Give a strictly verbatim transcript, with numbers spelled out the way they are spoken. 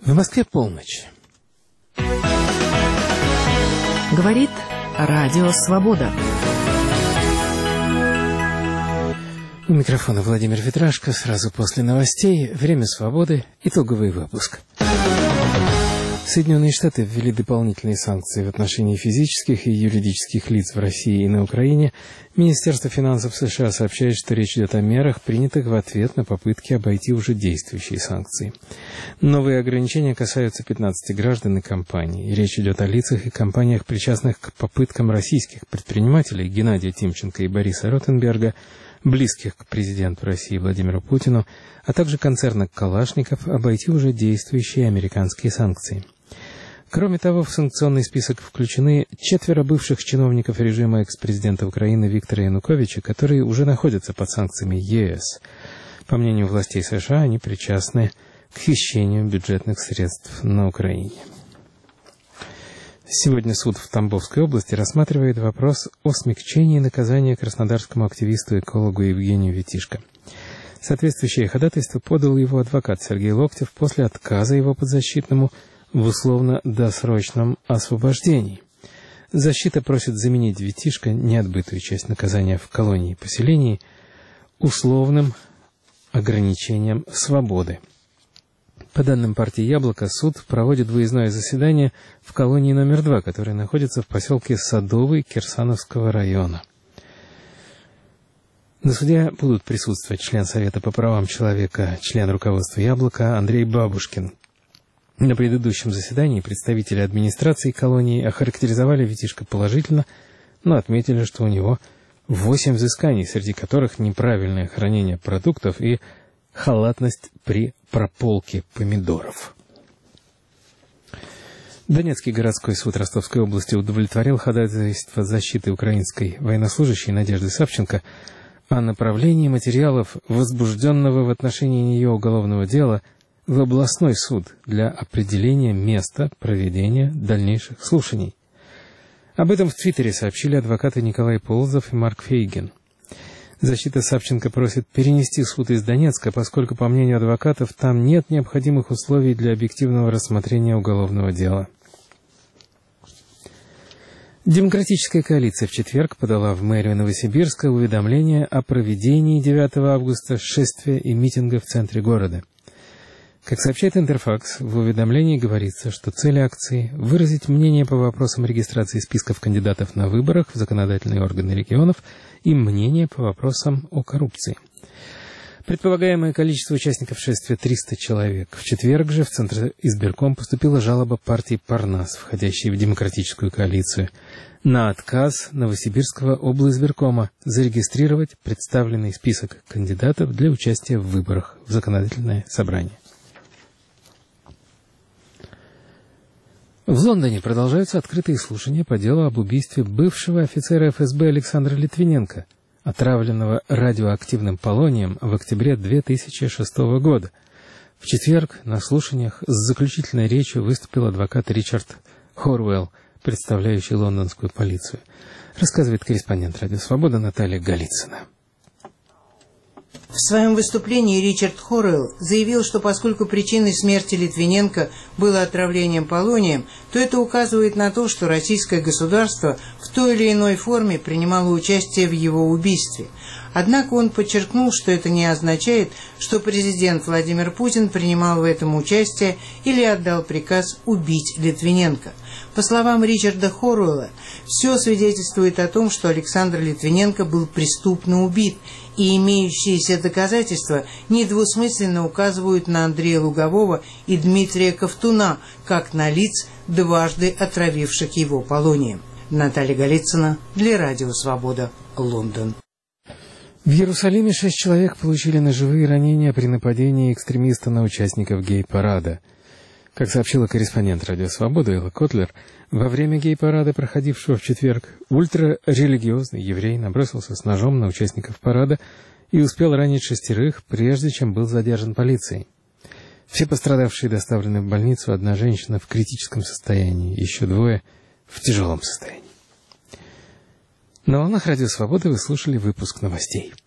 В Москве полночь. Говорит Радио Свобода. У микрофона Владимир Ветрашко. Сразу после новостей «Время свободы», итоговый выпуск. Соединенные Штаты ввели дополнительные санкции в отношении физических и юридических лиц в России и на Украине. Министерство финансов США сообщает, что речь идет о мерах, принятых в ответ на попытки обойти уже действующие санкции. Новые ограничения касаются пятнадцати граждан и компаний. Речь идет о лицах и компаниях, причастных к попыткам российских предпринимателей Геннадия Тимченко и Бориса Ротенберга, близких к президенту России Владимиру Путину, а также концерна «Калашников» обойти уже действующие американские санкции. Кроме того, в санкционный список включены четверо бывших чиновников режима экс-президента Украины Виктора Януковича, которые уже находятся под санкциями ЕС. По мнению властей США, они причастны к хищению бюджетных средств на Украине. Сегодня суд в Тамбовской области рассматривает вопрос о смягчении наказания краснодарскому активисту-экологу Евгению Витишко. Соответствующее ходатайство подал его адвокат Сергей Локтев после отказа его подзащитному в условно-досрочном освобождении. Защита просит заменить Витишко неотбытую часть наказания в колонии и поселении условным ограничением свободы. По данным партии «Яблоко», суд проводит выездное заседание в колонии номер два, которая находится в поселке Садовый Кирсановского района. На суде будут присутствовать член Совета по правам человека, член руководства «Яблока» Андрей Бабушкин. На предыдущем заседании представители администрации колонии охарактеризовали Витишко положительно, но отметили, что у него восемь взысканий, среди которых неправильное хранение продуктов и халатность при прополке помидоров. Донецкий городской суд Ростовской области удовлетворил ходатайство защиты украинской военнослужащей Надежды Савченко о направлении материалов возбужденного в отношении нее уголовного дела в областной суд для определения места проведения дальнейших слушаний. Об этом в Твиттере сообщили адвокаты Николай Полозов и Марк Фейгин. Защита Савченко просит перенести суд из Донецка, поскольку, по мнению адвокатов, там нет необходимых условий для объективного рассмотрения уголовного дела. Демократическая коалиция в четверг подала в мэрию Новосибирска уведомление о проведении девятого августа шествия и митинга в центре города. Как сообщает Интерфакс, в уведомлении говорится, что цель акции – выразить мнение по вопросам регистрации списков кандидатов на выборах в законодательные органы регионов и мнение по вопросам о коррупции. Предполагаемое количество участников шествия – триста человек. В четверг же в Центр избирком поступила жалоба партии «Парнас», входящей в демократическую коалицию, на отказ Новосибирского облизбиркома зарегистрировать представленный список кандидатов для участия в выборах в законодательное собрание. В Лондоне продолжаются открытые слушания по делу об убийстве бывшего офицера эф эс бэ Александра Литвиненко, отравленного радиоактивным полонием в октябре две тысячи шестого года. В четверг на слушаниях с заключительной речью выступил адвокат Ричард Хорвелл, представляющий лондонскую полицию. Рассказывает корреспондент Радио Свобода Наталья Голицына. В своем выступлении Ричард Хорвелл заявил, что поскольку причиной смерти Литвиненко было отравлением полонием, то это указывает на то, что российское государство в той или иной форме принимало участие в его убийстве. Однако он подчеркнул, что это не означает, что президент Владимир Путин принимал в этом участие или отдал приказ убить Литвиненко. По словам Ричарда Хорвелла, все свидетельствует о том, что Александр Литвиненко был преступно убит, и имеющиеся доказательства недвусмысленно указывают на Андрея Лугового и Дмитрия Ковтуна, как на лиц, дважды отравивших его полонием. Наталья Голицына для Радио Свобода, Лондон. В Иерусалиме шесть человек получили ножевые ранения при нападении экстремиста на участников гей-парада. Как сообщила корреспондент Радио Свобода Элла Котлер, во время гей-парада, проходившего в четверг, ультрарелигиозный еврей набросился с ножом на участников парада и успел ранить шестерых, прежде чем был задержан полицией. Все пострадавшие доставлены в больницу, одна женщина в критическом состоянии, еще двое в тяжелом состоянии. На волнах Радио Свободы вы слушали выпуск новостей.